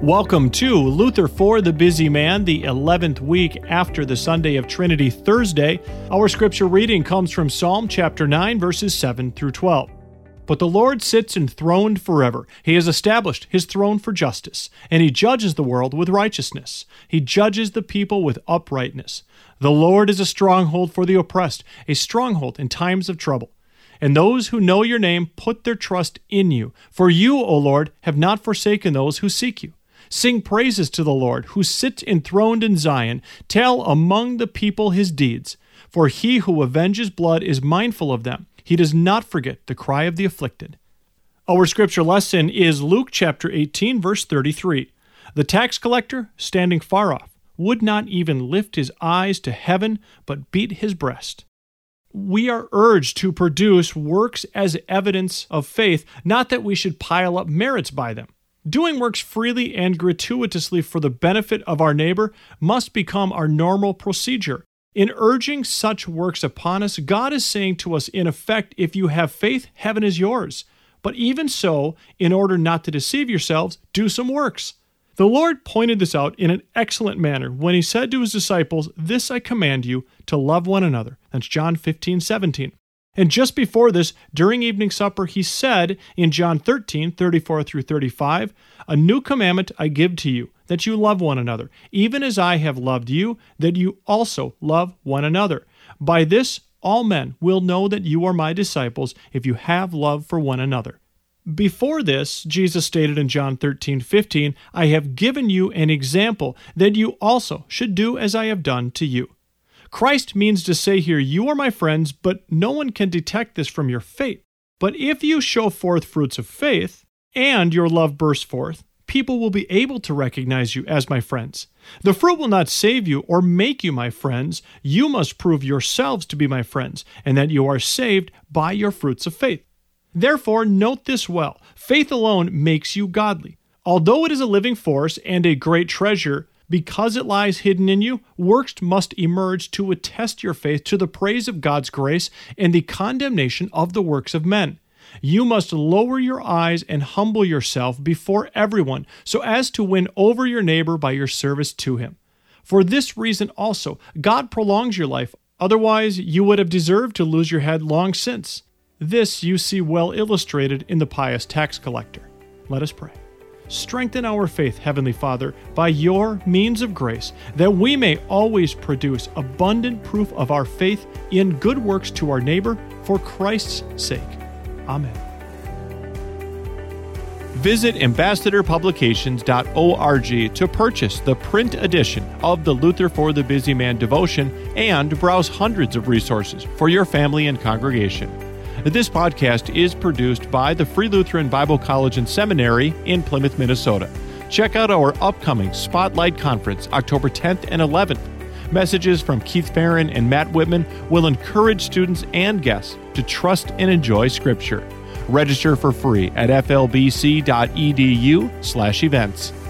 Welcome to Luther for the Busy Man, the 11th week after the Sunday of Trinity Thursday. Our scripture reading comes from Psalm chapter 9, verses 7 through 12. But the Lord sits enthroned forever. He has established his throne for justice, and he judges the world with righteousness. He judges the people with uprightness. The Lord is a stronghold for the oppressed, a stronghold in times of trouble. And those who know your name put their trust in you. For you, O Lord, have not forsaken those who seek you. Sing praises to the Lord, who sits enthroned in Zion. Tell among the people his deeds. For he who avenges blood is mindful of them. He does not forget the cry of the afflicted. Our scripture lesson is Luke chapter 18, verse 33. The tax collector, standing far off, would not even lift his eyes to heaven, but beat his breast. We are urged to produce works as evidence of faith, not that we should pile up merits by them. Doing works freely and gratuitously for the benefit of our neighbor must become our normal procedure. In urging such works upon us, God is saying to us, in effect, if you have faith, heaven is yours. But even so, in order not to deceive yourselves, do some works. The Lord pointed this out in an excellent manner when he said to his disciples, "This I command you, to love one another." That's John 15:17. And just before this, during evening supper, he said in John 13:34 through 35, "A new commandment I give to you, that you love one another, even as I have loved you, that you also love one another. By this all men will know that you are my disciples, if you have love for one another." Before this, Jesus stated in John 13:15, "I have given you an example, that you also should do as I have done to you." Christ means to say here, you are my friends, but no one can detect this from your faith. But if you show forth fruits of faith, and your love bursts forth, people will be able to recognize you as my friends. The fruit will not save you or make you my friends. You must prove yourselves to be my friends, and that you are saved by your fruits of faith. Therefore, note this well. Faith alone makes you godly. Although it is a living force and a great treasure, because it lies hidden in you, works must emerge to attest your faith to the praise of God's grace and the condemnation of the works of men. You must lower your eyes and humble yourself before everyone, so as to win over your neighbor by your service to him. For this reason also, God prolongs your life. Otherwise, you would have deserved to lose your head long since. This you see well illustrated in the pious tax collector. Let us pray. Strengthen our faith, Heavenly Father, by your means of grace, that we may always produce abundant proof of our faith in good works to our neighbor for Christ's sake. Amen. Visit ambassadorpublications.org to purchase the print edition of the Luther for the Busy Man devotion and browse hundreds of resources for your family and congregation. This podcast is produced by the Free Lutheran Bible College and Seminary in Plymouth, Minnesota. Check out our upcoming Spotlight Conference, October 10th and 11th. Messages from Keith Farron and Matt Whitman will encourage students and guests to trust and enjoy Scripture. Register for free at flbc.edu/events.